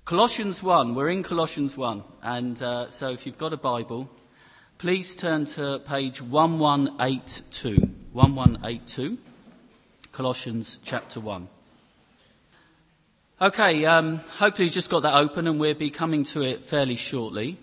Colossians 1, we're in Colossians 1, and so if you've got a Bible, please turn to page 1182, 1182, Colossians chapter 1. Okay, hopefully you've just got that open and we'll be coming to it fairly shortly.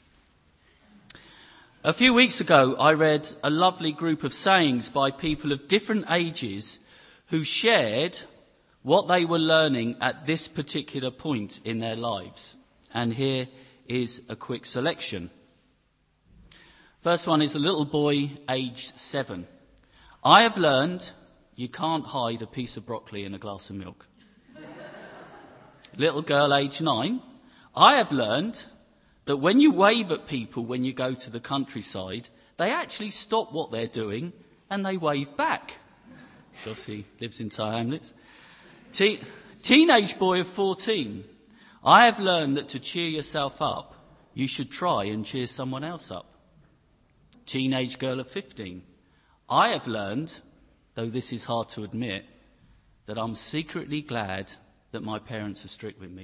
A few weeks ago I read a lovely group of sayings by people of different ages who shared what they were learning at this particular point in their lives. And here is a quick selection. First one is a little boy aged 7. I have learned you can't hide a piece of broccoli in a glass of milk. Little girl aged 9. I have learned that when you wave at people when you go to the countryside, they actually stop what they're doing and they wave back. She obviously lives in Tower Hamlets. Teenage boy of 14. I have learned that to cheer yourself up, you should try and cheer someone else up. Teenage girl of 15. I have learned, though this is hard to admit, that I'm secretly glad that my parents are strict with me.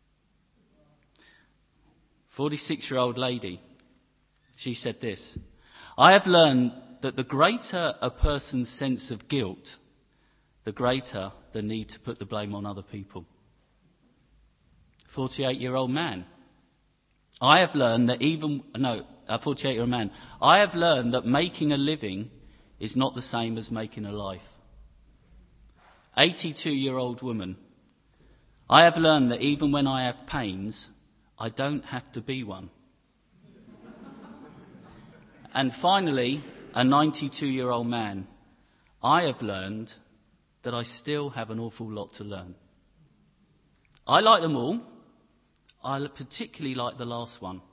46-year-old lady. She said this. I have learned that the greater a person's sense of guilt, the greater the need to put the blame on other people. 48-year-old man. I have learned that a 48-year-old man. I have learned that making a living is not the same as making a life. 82-year-old woman. I have learned that even when I have pains, I don't have to be one. And finally, a 92-year-old man. I have learned that I still have an awful lot to learn. I like them all. I particularly like the last one.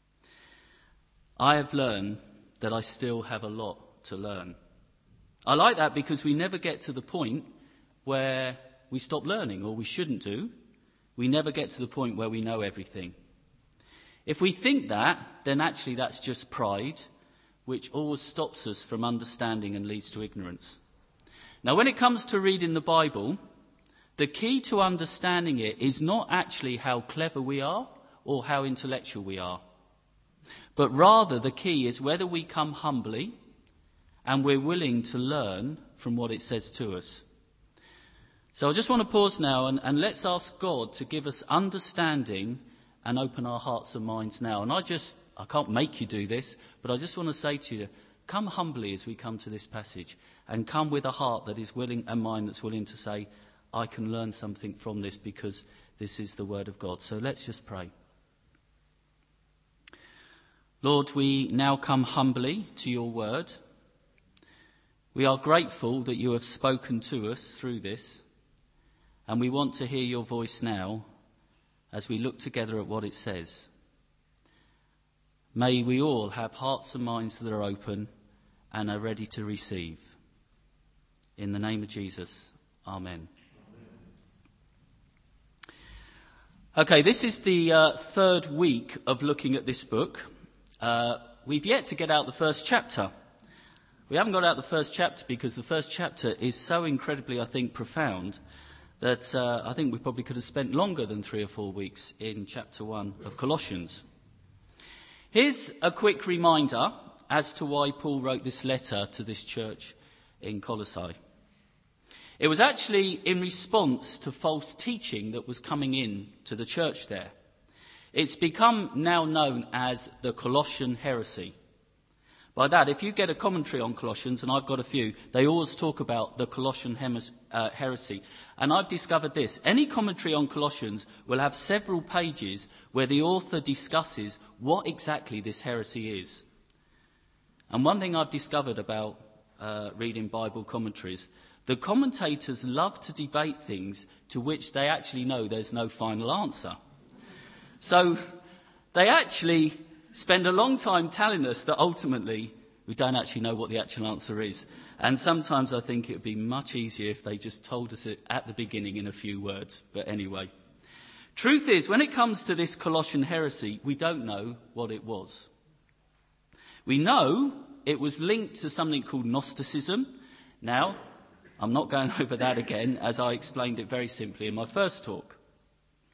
I have learned that I still have a lot to learn. I like that because we never get to the point where we stop learning, or we shouldn't do. We never get to the point where we know everything. If we think that, then actually that's just pride, which always stops us from understanding and leads to ignorance. Now, when it comes to reading the Bible, the key to understanding it is not actually how clever we are or how intellectual we are, but rather the key is whether we come humbly and we're willing to learn from what it says to us. So I just want to pause now and let's ask God to give us understanding and open our hearts and minds now. And I can't make you do this, but I just want to say to you, come humbly as we come to this passage, and come with a heart that is willing and mind that's willing to say, I can learn something from this because this is the word of God. So let's just pray. Lord, we now come humbly to your word. We are grateful that you have spoken to us through this, and we want to hear your voice now as we look together at what it says. May we all have hearts and minds that are open and are ready to receive. In the name of Jesus, amen. Okay, this is the third week of looking at this book. We've yet to get out the first chapter. We haven't got out the first chapter because the first chapter is so incredibly, I think, profound that I think we probably could have spent longer than 3 or 4 weeks in chapter 1 of Colossians. Here's a quick reminder as to why Paul wrote this letter to this church in Colossae. It was actually in response to false teaching that was coming in to the church there. It's become now known as the Colossian heresy. By that, if you get a commentary on Colossians, and I've got a few, they always talk about the Colossian heresy. And I've discovered this. Any commentary on Colossians will have several pages where the author discusses what exactly this heresy is. And one thing I've discovered about reading Bible commentaries, the commentators love to debate things to which they actually know there's no final answer. So they actually spend a long time telling us that ultimately we don't actually know what the actual answer is. And sometimes I think it would be much easier if they just told us it at the beginning in a few words. But anyway, truth is, when it comes to this Colossian heresy, we don't know what it was. We know it was linked to something called Gnosticism. Now, I'm not going over that again, as I explained it very simply in my first talk.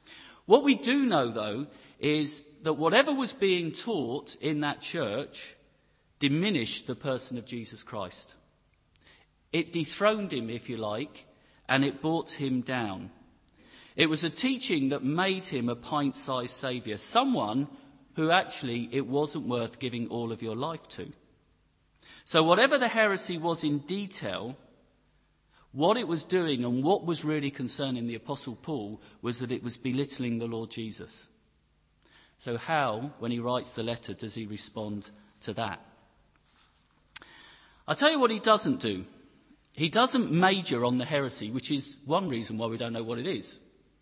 What we do know, though, is that whatever was being taught in that church diminished the person of Jesus Christ. It dethroned him, if you like, and it brought him down. It was a teaching that made him a pint-sized saviour, someone who actually it wasn't worth giving all of your life to. So whatever the heresy was in detail, what it was doing and what was really concerning the Apostle Paul was that it was belittling the Lord Jesus. So how, when he writes the letter, does he respond to that? I'll tell you what he doesn't do. He doesn't major on the heresy, which is one reason why we don't know what it is.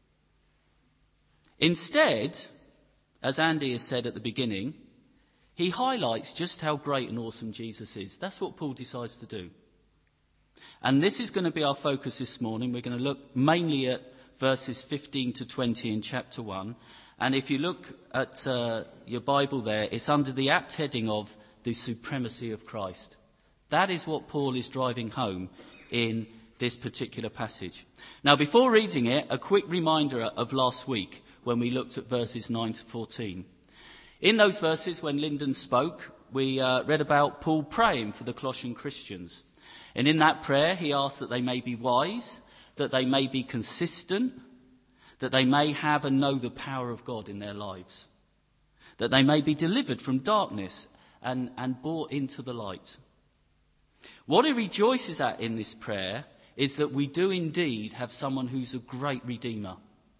Instead, as Andy has said at the beginning, he highlights just how great and awesome Jesus is. That's what Paul decides to do. And this is going to be our focus this morning. We're going to look mainly at verses 15 to 20 in chapter 1. And if you look at your Bible there, it's under the apt heading of the supremacy of Christ. That is what Paul is driving home in this particular passage. Now, before reading it, a quick reminder of last week when we looked at verses 9 to 14. In those verses, when Lyndon spoke, we read about Paul praying for the Colossian Christians. And in that prayer, he asked that they may be wise, that they may be consistent, that they may have and know the power of God in their lives, that they may be delivered from darkness and brought into the light. What he rejoices at in this prayer is that we do indeed have someone who's a great Redeemer.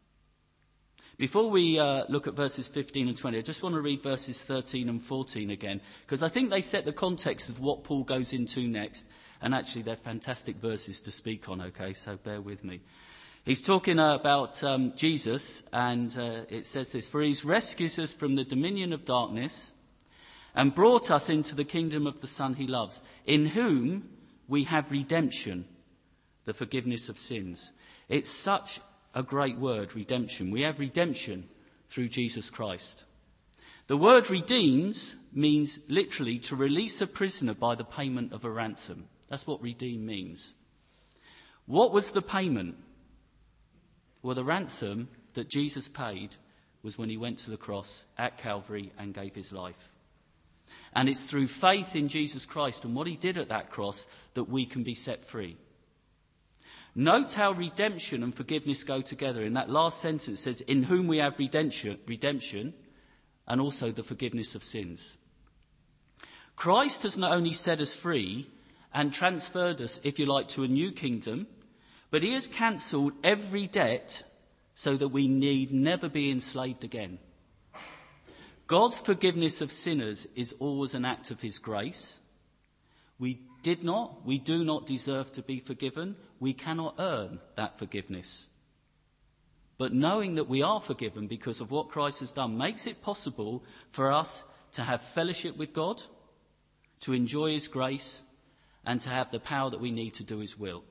Before we look at verses 15 and 20, I just want to read verses 13 and 14 again, because I think they set the context of what Paul goes into next. And actually, they're fantastic verses to speak on, okay, so bear with me. He's talking about Jesus, and it says this: "For he's rescued us from the dominion of darkness and brought us into the kingdom of the Son he loves, in whom we have redemption, the forgiveness of sins." It's such a great word, redemption. We have redemption through Jesus Christ. The word redeems means literally to release a prisoner by the payment of a ransom. That's what redeem means. What was the payment? Well, the ransom that Jesus paid was when he went to the cross at Calvary and gave his life. And it's through faith in Jesus Christ and what he did at that cross that we can be set free. Note how redemption and forgiveness go together. In that last sentence it says, "in whom we have redemption and also the forgiveness of sins." Christ has not only set us free and transferred us, if you like, to a new kingdom, but he has cancelled every debt so that we need never be enslaved again. God's forgiveness of sinners is always an act of his grace. We do not deserve to be forgiven. We cannot earn that forgiveness. But knowing that we are forgiven because of what Christ has done makes it possible for us to have fellowship with God, to enjoy his grace, and to have the power that we need to do his will.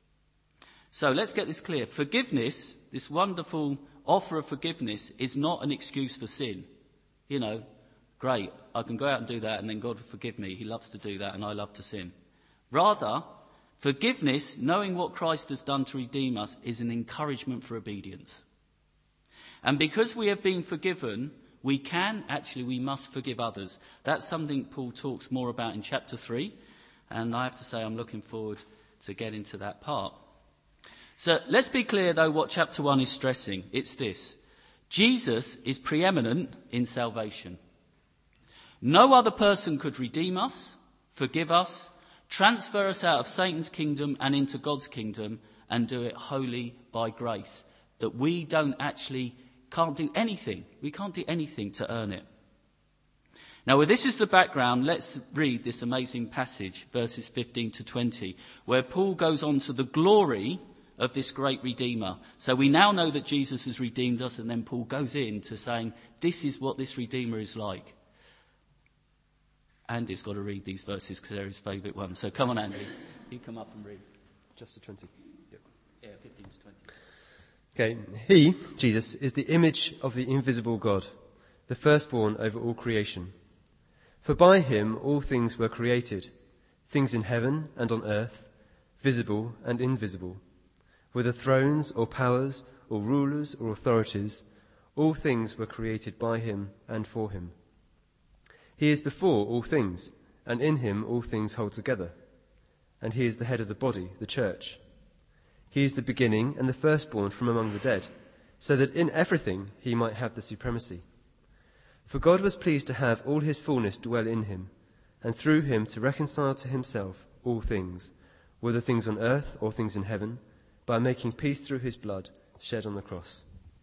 So let's get this clear. Forgiveness, this wonderful offer of forgiveness, is not an excuse for sin. You know, great, I can go out and do that and then God will forgive me. He loves to do that and I love to sin. Rather, forgiveness, knowing what Christ has done to redeem us, is an encouragement for obedience. And because we have been forgiven, we must forgive others. That's something Paul talks more about in chapter 3. And I have to say I'm looking forward to get into that part. So let's be clear, though, what chapter 1 is stressing. It's this: Jesus is preeminent in salvation. No other person could redeem us, forgive us, transfer us out of Satan's kingdom and into God's kingdom, and do it wholly by grace. That we can't do anything. We can't do anything to earn it. Now, with this as the background, let's read this amazing passage, verses 15 to 20, where Paul goes on to the glory of this great Redeemer. So we now know that Jesus has redeemed us, and then Paul goes into saying, this is what this Redeemer is like. Andy's got to read these verses because they're his favourite ones. So come on, Andy. You come up and read. Just to 20. Yep. Yeah, 15 to 20. Okay. He, Jesus, is the image of the invisible God, the firstborn over all creation. For by him all things were created, things in heaven and on earth, visible and invisible, whether thrones or powers or rulers or authorities. All things were created by him and for him. He is before all things, and in him all things hold together. And he is the head of the body, the church. He is the beginning and the firstborn from among the dead, so that in everything he might have the supremacy. For God was pleased to have all his fullness dwell in him, and through him to reconcile to himself all things, whether things on earth or things in heaven, by making peace through his blood shed on the cross.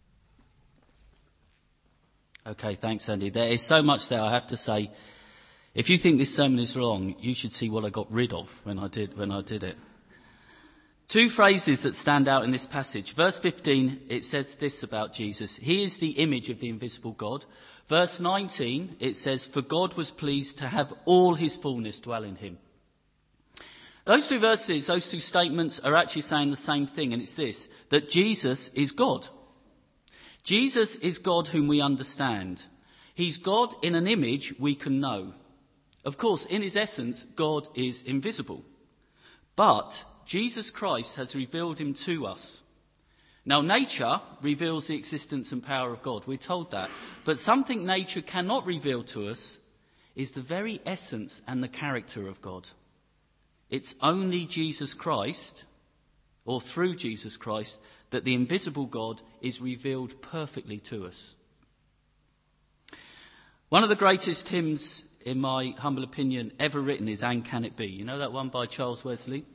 Okay, thanks, Andy. There is so much there, I have to say. If you think this sermon is long, you should see what I got rid of when I did it. Two phrases that stand out in this passage. Verse 15, it says this about Jesus. He is the image of the invisible God. Verse 19, it says, for God was pleased to have all his fullness dwell in him. Those two verses, those two statements are actually saying the same thing, and it's this, that Jesus is God. Jesus is God whom we understand. He's God in an image we can know. Of course, in his essence, God is invisible. But Jesus Christ has revealed him to us. Now, nature reveals the existence and power of God. We're told that. But something nature cannot reveal to us is the very essence and the character of God. It's only Jesus Christ, or through Jesus Christ, that the invisible God is revealed perfectly to us. One of the greatest hymns, in my humble opinion, ever written is And Can It Be? You know that one by Charles Wesley?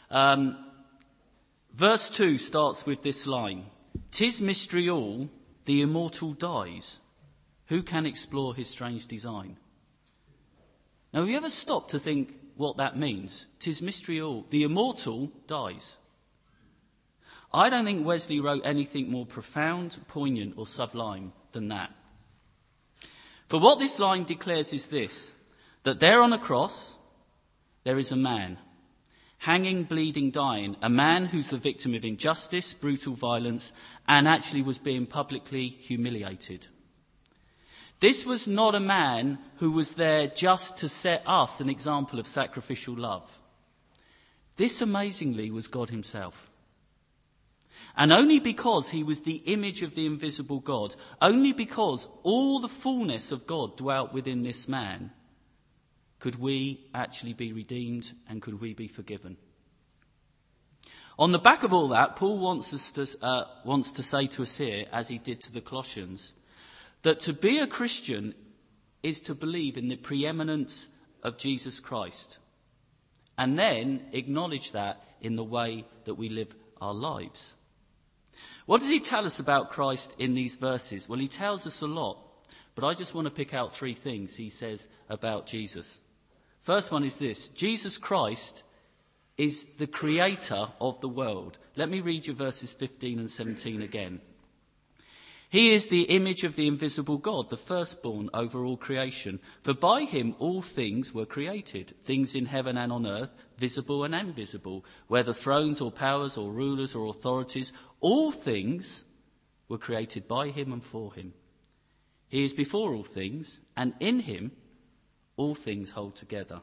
Verse 2 starts with this line. 'Tis mystery all, the immortal dies. Who can explore his strange design? Now, have you ever stopped to think what that means? 'Tis mystery all, the immortal dies. I don't think Wesley wrote anything more profound, poignant or sublime than that. For what this line declares is this, that there on a cross there is a man, hanging, bleeding, dying, a man who's the victim of injustice, brutal violence, and actually was being publicly humiliated. This was not a man who was there just to set us an example of sacrificial love. This, amazingly, was God himself. And only because he was the image of the invisible God, only because all the fullness of God dwelt within this man, could we actually be redeemed and could we be forgiven. On the back of all that, Paul wants to say to us here, as he did to the Colossians, that to be a Christian is to believe in the preeminence of Jesus Christ and then acknowledge that in the way that we live our lives. What does he tell us about Christ in these verses? Well, he tells us a lot, but I just want to pick out three things he says about Jesus. First one is this: Jesus Christ is the creator of the world. Let me read you verses 15 and 17 again. He is the image of the invisible God, the firstborn over all creation. For by him all things were created, things in heaven and on earth, visible and invisible, whether thrones or powers or rulers or authorities, all things were created by him and for him. He is before all things, and in him all things hold together.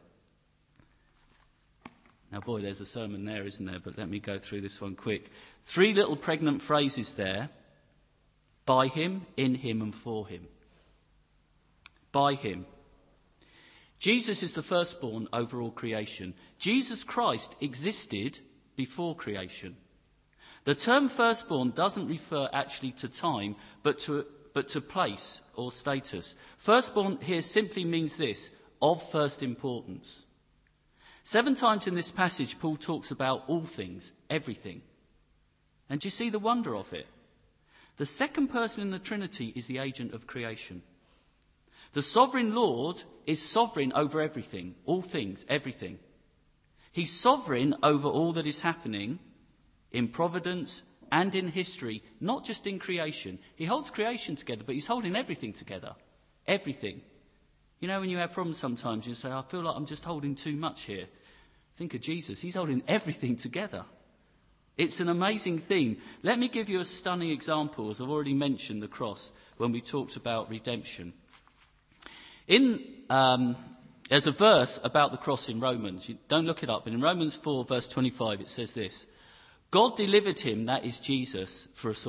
Now, boy, there's a sermon there, isn't there? But let me go through this one quick. Three little pregnant phrases there. By him, in him, and for him. By him. Jesus is the firstborn over all creation. Jesus Christ existed before creation. The term firstborn doesn't refer actually to time, but to place or status. Firstborn here simply means this: of first importance. 7 times in this passage, Paul talks about all things, everything. And do you see the wonder of it? The second person in the Trinity is the agent of creation. The sovereign Lord is sovereign over everything, all things, everything. He's sovereign over all that is happening in providence and in history, not just in creation. He holds creation together, but he's holding everything together. Everything. You know, when you have problems sometimes, you say, I feel like I'm just holding too much here. Think of Jesus. He's holding everything together. It's an amazing theme. Let me give you a stunning example, as I've already mentioned the cross when we talked about redemption. There's a verse about the cross in Romans. You don't look it up, but in Romans 4, verse 25, it says this: God delivered him, that is Jesus, for us all.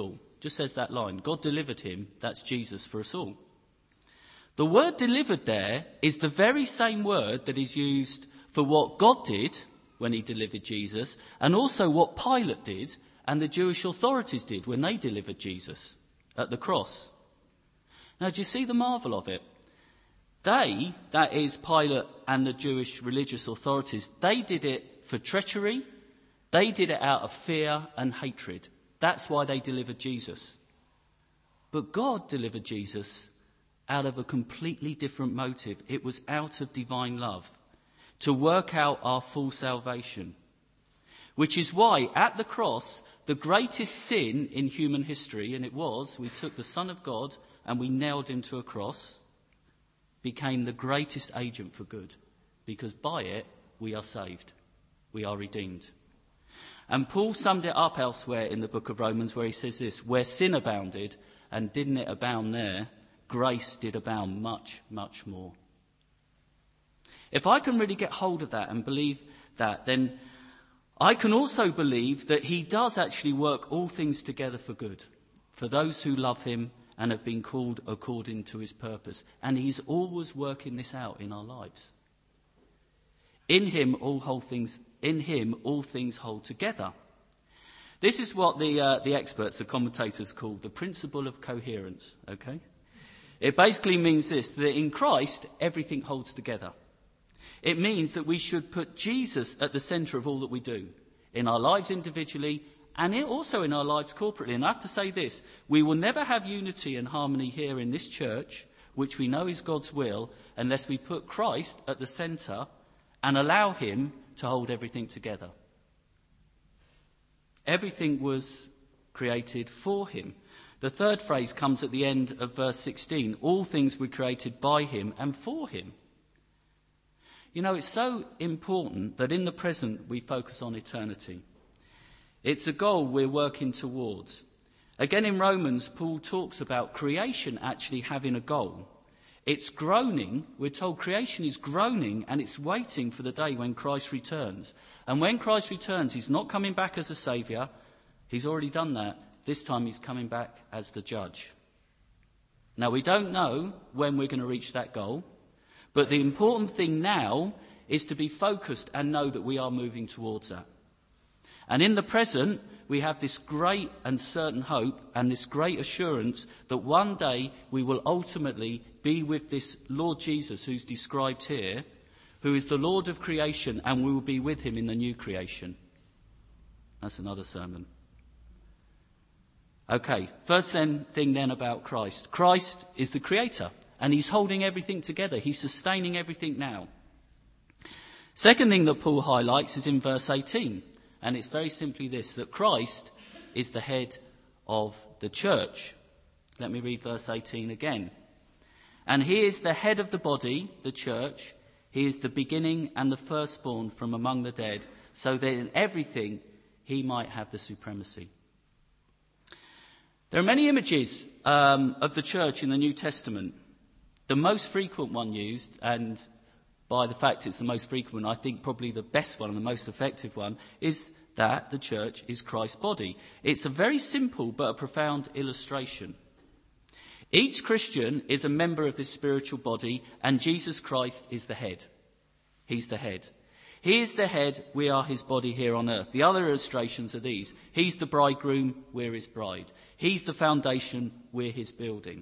Just says that line. God delivered him, that's Jesus, for us all. The word delivered there is the very same word that is used for what God did when he delivered Jesus, and also what Pilate did and the Jewish authorities did when they delivered Jesus at the cross. Now, do you see the marvel of it? They, that is Pilate and the Jewish religious authorities, they did it for treachery. They did it out of fear and hatred. That's why they delivered Jesus. But God delivered Jesus out of a completely different motive. It was out of divine love, to work out our full salvation. Which is why at the cross, the greatest sin in human history, and it was, we took the Son of God and we nailed him to a cross, became the greatest agent for good, because by it we are saved, we are redeemed. And Paul summed it up elsewhere in the book of Romans where he says this: where sin abounded, and didn't it abound there, grace did abound much, much more. If I can really get hold of that and believe that, then I can also believe that he does actually work all things together for good, for those who love him and have been called according to his purpose. And he's always working this out in our lives. In him all things hold together. This is what the experts, the commentators, call the principle of coherence. Okay, it basically means this: that in Christ everything holds together. It means that we should put Jesus at the centre of all that we do, in our lives individually and also in our lives corporately. And I have to say this: we will never have unity and harmony here in this church, which we know is God's will, unless we put Christ at the centre and allow him to hold everything together. Everything was created for him. The third phrase comes at the end of verse 16. All things were created by him and for him. You know, it's so important that in the present we focus on eternity. It's a goal we're working towards. Again, in Romans, Paul talks about creation actually having a goal. It's groaning. We're told creation is groaning and it's waiting for the day when Christ returns. And when Christ returns, he's not coming back as a saviour. He's already done that. This time he's coming back as the judge. Now, we don't know when we're going to reach that goal, but the important thing now is to be focused and know that we are moving towards that. And in the present, we have this great and certain hope and this great assurance that one day we will ultimately be with this Lord Jesus who's described here, who is the Lord of creation, and we will be with him in the new creation. That's another sermon. Okay, first thing then about Christ. Christ is the creator, and he's holding everything together. He's sustaining everything now. Second thing that Paul highlights is in verse 18. And it's very simply this: that Christ is the head of the church. Let me read verse 18 again. And he is the head of the body, the church. He is the beginning and the firstborn from among the dead, so that in everything he might have the supremacy. There are many images of the church in the New Testament. The most frequent one used, and by the fact it's the most frequent, I think probably the best one and the most effective one, is that the church is Christ's body. It's a very simple but a profound illustration. Each Christian is a member of this spiritual body, and Jesus Christ is the head. He's the head. He is the head, we are his body here on earth. The other illustrations are these. He's the bridegroom, we're his bride. He's the foundation, we're his building.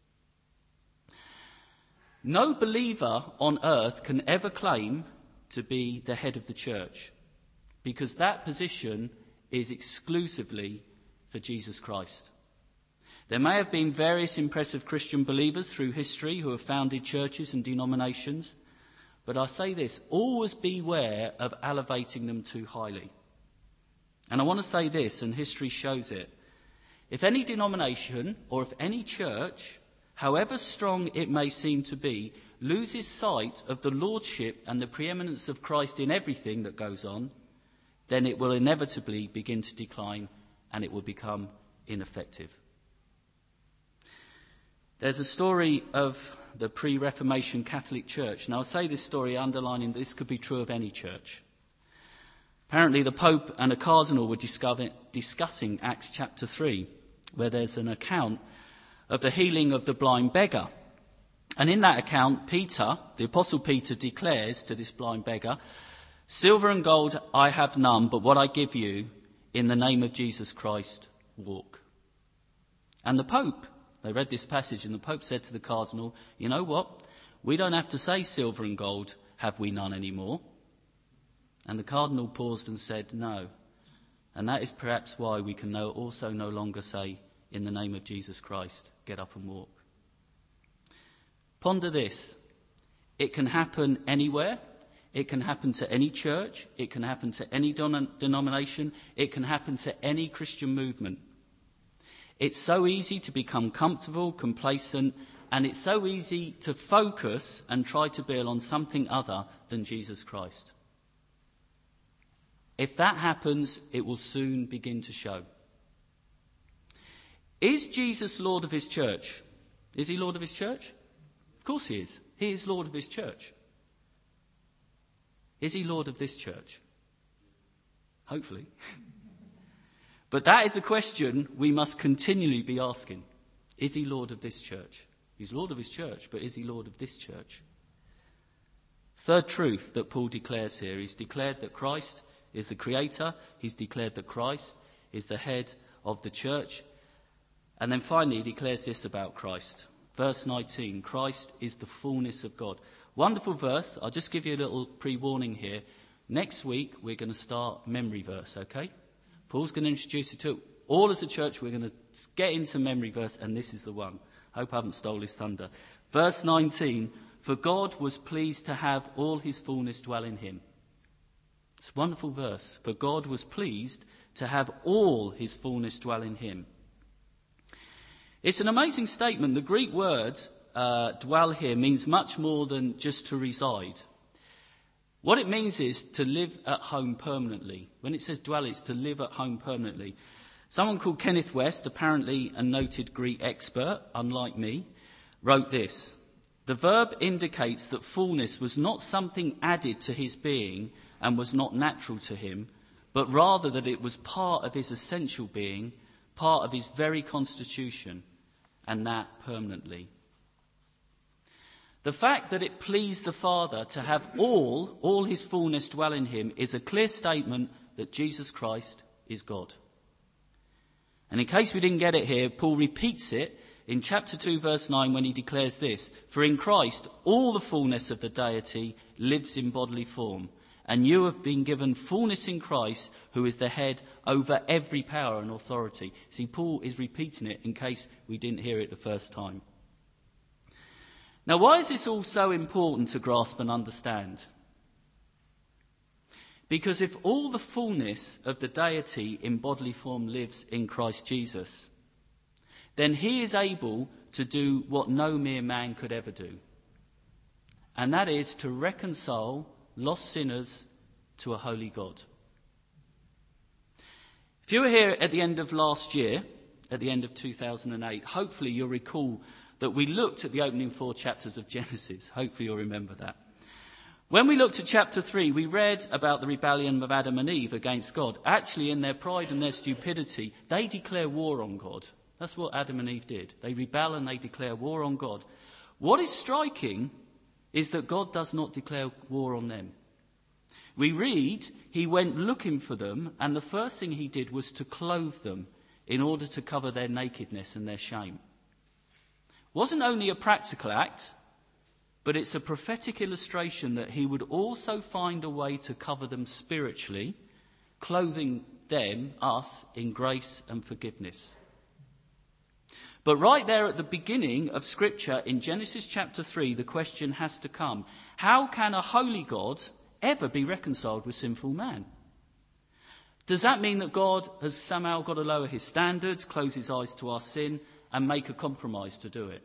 No believer on earth can ever claim to be the head of the church, because that position is exclusively for Jesus Christ. There may have been various impressive Christian believers through history who have founded churches and denominations, but I say this: always beware of elevating them too highly. And I want to say this, and history shows it. If any denomination or if any church, however strong it may seem to be, loses sight of the lordship and the preeminence of Christ in everything that goes on, then it will inevitably begin to decline and it will become ineffective. There's a story of the pre-Reformation Catholic Church. Now, I'll say this story underlining this could be true of any church. Apparently, the Pope and a cardinal were discussing Acts chapter 3. where there's an account of the healing of the blind beggar. And in that account, Peter, the Apostle Peter, declares to this blind beggar, "Silver and gold I have none, but what I give you, in the name of Jesus Christ, walk." And the Pope, they read this passage, and the Pope said to the Cardinal, "You know what? We don't have to say silver and gold have we none anymore." And the Cardinal paused and said, "No. And that is perhaps why we can also no longer say, in the name of Jesus Christ, get up and walk." Ponder this. It can happen anywhere. It can happen to any church. It can happen to any denomination. It can happen to any Christian movement. It's so easy to become comfortable, complacent, and it's so easy to focus and try to build on something other than Jesus Christ. If that happens, it will soon begin to show. Is Jesus Lord of his church? Is he Lord of his church? Of course he is. He is Lord of his church. Is he Lord of this church? Hopefully. But that is a question we must continually be asking. Is he Lord of this church? He's Lord of his church, but is he Lord of this church? Third truth that Paul declares here. He's declared that Christ is the creator. He's declared that Christ is the head of the church. And then finally he declares this about Christ. Verse 19, Christ is the fullness of God. Wonderful verse. I'll just give you a little pre-warning here. Next week we're going to start memory verse, okay? Paul's going to introduce you to it. All as a church we're going to get into memory verse, and this is the one. Hope I haven't stole his thunder. Verse 19, for God was pleased to have all his fullness dwell in him. It's a wonderful verse. For God was pleased to have all his fullness dwell in him. It's an amazing statement. The Greek word dwell here means much more than just to reside. What it means is to live at home permanently. When it says dwell, it's to live at home permanently. Someone called Kenneth West, apparently a noted Greek expert, unlike me, wrote this. The verb indicates that fullness was not something added to his being and was not natural to him, but rather that it was part of his essential being, part of his very constitution, and that permanently. The fact that it pleased the Father to have all his fullness dwell in him is a clear statement that Jesus Christ is God. And in case we didn't get it here, Paul repeats it in chapter 2, verse 9, when he declares this, for in Christ all the fullness of the deity lives in bodily form, and you have been given fullness in Christ, who is the head over every power and authority. See, Paul is repeating it in case we didn't hear it the first time. Now, why is this all so important to grasp and understand? Because if all the fullness of the deity in bodily form lives in Christ Jesus, then he is able to do what no mere man could ever do. And that is to reconcile lost sinners to a holy God. If you were here at the end of last year, at the end of 2008, hopefully you'll recall that we looked at the opening 4 chapters of Genesis. Hopefully you'll remember that. When we looked at chapter 3, we read about the rebellion of Adam and Eve against God. Actually, in their pride and their stupidity, they declare war on God. That's what Adam and Eve did. They rebel and they declare war on God. What is striking is that God does not declare war on them. We read he went looking for them, and the first thing he did was to clothe them in order to cover their nakedness and their shame. It wasn't only a practical act, but it's a prophetic illustration that he would also find a way to cover them spiritually, clothing them, us, in grace and forgiveness. But right there at the beginning of Scripture, in Genesis chapter 3, the question has to come. How can a holy God ever be reconciled with sinful man? Does that mean that God has somehow got to lower his standards, close his eyes to our sin, and make a compromise to do it?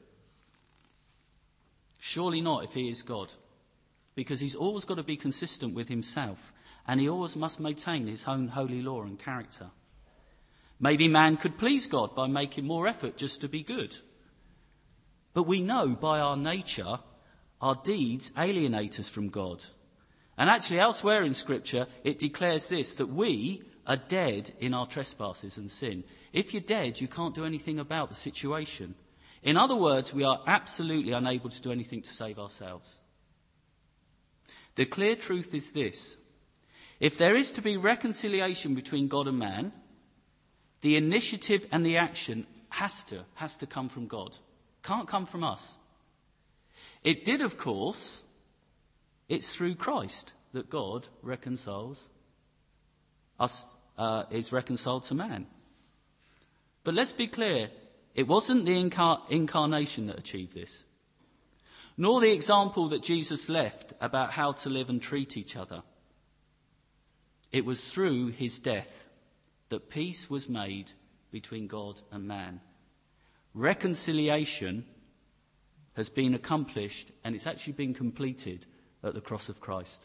Surely not if he is God, because he's always got to be consistent with himself, and he always must maintain his own holy law and character. Maybe man could please God by making more effort just to be good. But we know by our nature, our deeds alienate us from God. And actually elsewhere in Scripture, it declares this, that we are dead in our trespasses and sin. If you're dead, you can't do anything about the situation. In other words, we are absolutely unable to do anything to save ourselves. The clear truth is this: if there is to be reconciliation between God and man, the initiative and the action has to come from God. Can't come from us. It did, of course. It's through Christ that God reconciles us, is reconciled to man. But let's be clear, it wasn't the incarnation that achieved this, nor the example that Jesus left about how to live and treat each other. It was through his death that peace was made between God and man. Reconciliation has been accomplished, and it's actually been completed at the cross of Christ.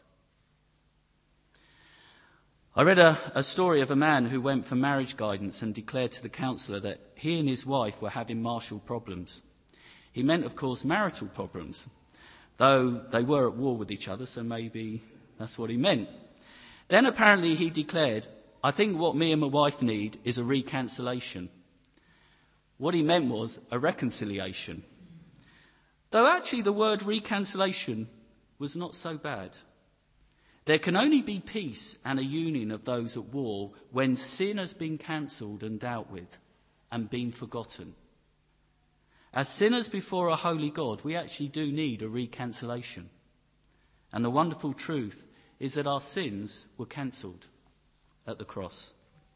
I read a story of a man who went for marriage guidance and declared to the counsellor that he and his wife were having marital problems. He meant, of course, marital problems, though they were at war with each other, so maybe that's what he meant. Then apparently he declared, "I think what me and my wife need is a reconciliation." What he meant was a reconciliation. Though actually the word reconciliation was not so bad. There can only be peace and a union of those at war when sin has been cancelled and dealt with and been forgotten. As sinners before a holy God, we actually do need a reconciliation. And the wonderful truth is that our sins were cancelled at the cross.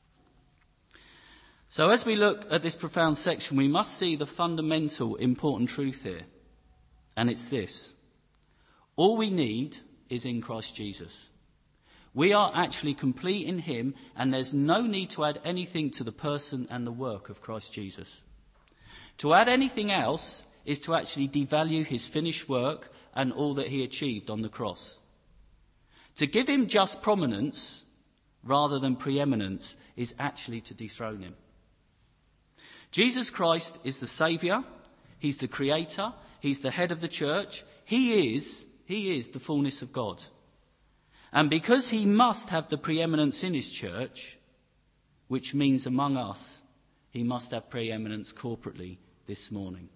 So as we look at this profound section, we must see the fundamental important truth here. And it's this: all we need is in Christ Jesus. We are actually complete in him, and there's no need to add anything to the person and the work of Christ Jesus. To add anything else is to actually devalue his finished work and all that he achieved on the cross. To give him just prominence rather than preeminence is actually to dethrone him. Jesus Christ is the Saviour, he's the Creator, he's the head of the church, he is the fullness of God. And because he must have the preeminence in his church, which means among us, he must have preeminence corporately this morning.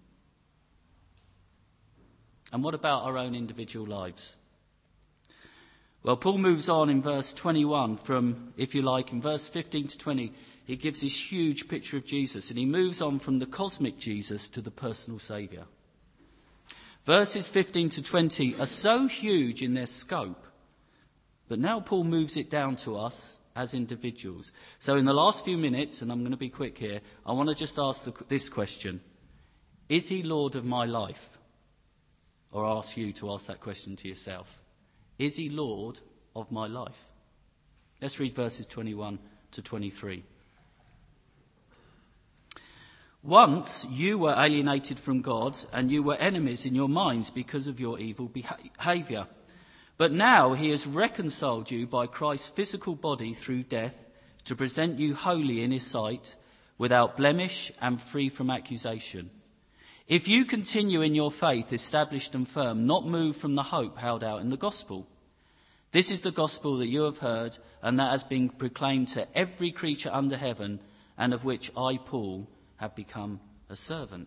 And what about our own individual lives? Well, Paul moves on in verse 21 from, if you like, in verse 15 to 20, he gives this huge picture of Jesus, and he moves on from the cosmic Jesus to the personal Saviour. Verses 15 to 20 are so huge in their scope, but now Paul moves it down to us as individuals. So in the last few minutes, and I'm going to be quick here, I want to just ask this question: is he Lord of my life? Or ask you to ask that question to yourself. Is he Lord of my life? Let's read verses 21 to 23. Once you were alienated from God, and you were enemies in your minds because of your evil behaviour. But now he has reconciled you by Christ's physical body through death to present you holy in his sight, without blemish and free from accusation. If you continue in your faith, established and firm, not moved from the hope held out in the gospel. This is the gospel that you have heard, and that has been proclaimed to every creature under heaven, and of which I, Paul, have become a servant.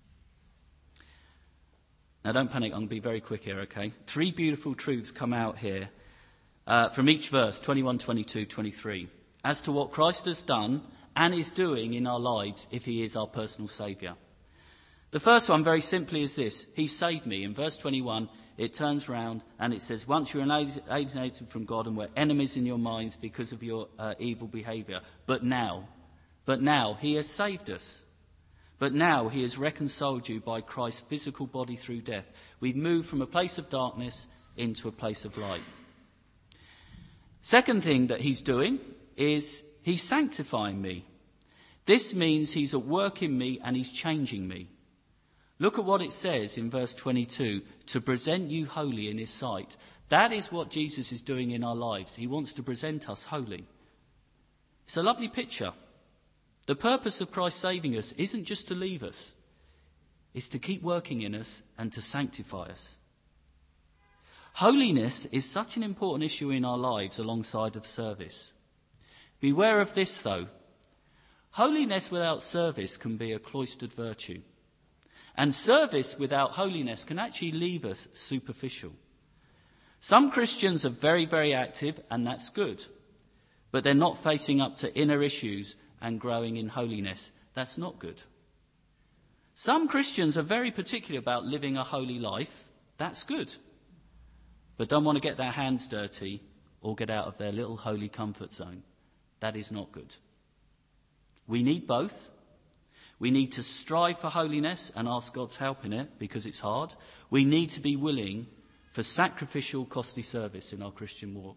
Now don't panic, I'm going to be very quick here, okay? 3 beautiful truths come out here from each verse, 21, 22, 23, as to what Christ has done and is doing in our lives if he is our personal Saviour. The first one, very simply, is this: he saved me. In verse 21, it turns round and it says, once you were alienated from God and were enemies in your minds because of your evil behaviour, but now he has saved us. But now he has reconciled you by Christ's physical body through death. We've moved from a place of darkness into a place of light. Second thing that he's doing is he's sanctifying me. This means he's at work in me and he's changing me. Look at what it says in verse 22, to present you holy in his sight. That is what Jesus is doing in our lives. He wants to present us holy. It's a lovely picture. The purpose of Christ saving us isn't just to leave us. It's to keep working in us and to sanctify us. Holiness is such an important issue in our lives alongside of service. Beware of this, though. Holiness without service can be a cloistered virtue. And service without holiness can actually leave us superficial. Some Christians are very, very active, and that's good. But they're not facing up to inner issues and growing in holiness. That's not good. Some Christians are very particular about living a holy life. That's good. But don't want to get their hands dirty or get out of their little holy comfort zone. That is not good. We need both. We need to strive for holiness and ask God's help in it because it's hard. We need to be willing for sacrificial, costly service in our Christian walk.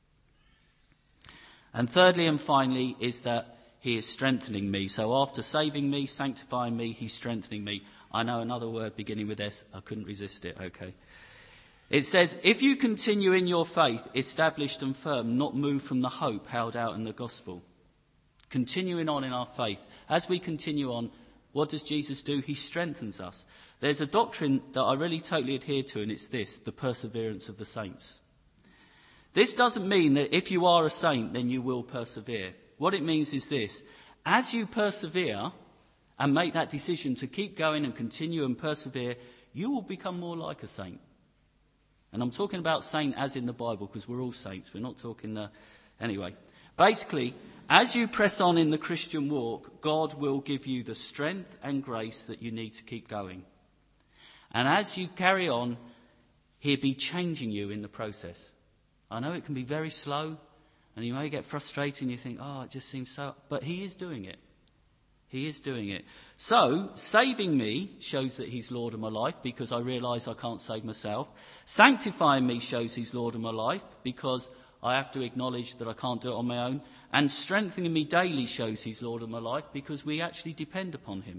And thirdly and finally is that he is strengthening me. So after saving me, sanctifying me, he's strengthening me. I know another word beginning with S. I couldn't resist it. Okay. It says, if you continue in your faith, established and firm, not moved from the hope held out in the gospel. Continuing on in our faith. As we continue on, what does Jesus do? He strengthens us. There's a doctrine that I really totally adhere to, and it's this, the perseverance of the saints. This doesn't mean that if you are a saint, then you will persevere. What it means is this, as you persevere and make that decision to keep going and continue and persevere, you will become more like a saint. And I'm talking about saint as in the Bible, because we're all saints. We're not talking... Anyway, basically, as you press on in the Christian walk, God will give you the strength and grace that you need to keep going. And as you carry on, he'll be changing you in the process. I know it can be very slow, and you may get frustrated and you think, oh, it just seems so... But he is doing it. He is doing it. So, saving me shows that he's Lord of my life because I realise I can't save myself. Sanctifying me shows he's Lord of my life because I have to acknowledge that I can't do it on my own. And strengthening me daily shows he's Lord of my life because we actually depend upon him.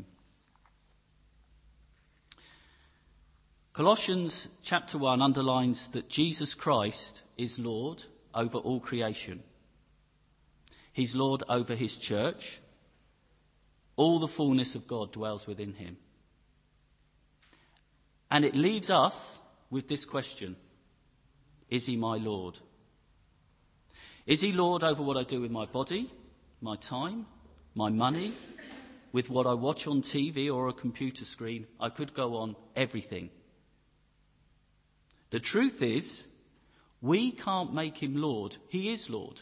Colossians chapter 1 underlines that Jesus Christ is Lord over all creation. He's Lord over his church. All the fullness of God dwells within him. And it leaves us with this question. Is he my Lord? Is he Lord over what I do with my body, my time, my money, with what I watch on TV or a computer screen? I could go on, everything. The truth is, we can't make him Lord. He is Lord.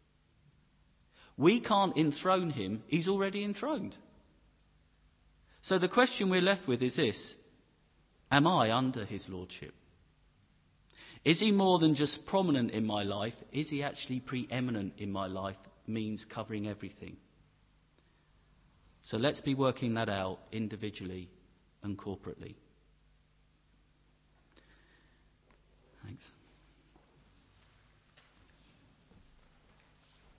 We can't enthrone him. He's already enthroned. So the question we're left with is this. Am I under his lordship? Is he more than just prominent in my life? Is he actually preeminent in my life? Means covering everything. So let's be working that out individually and corporately.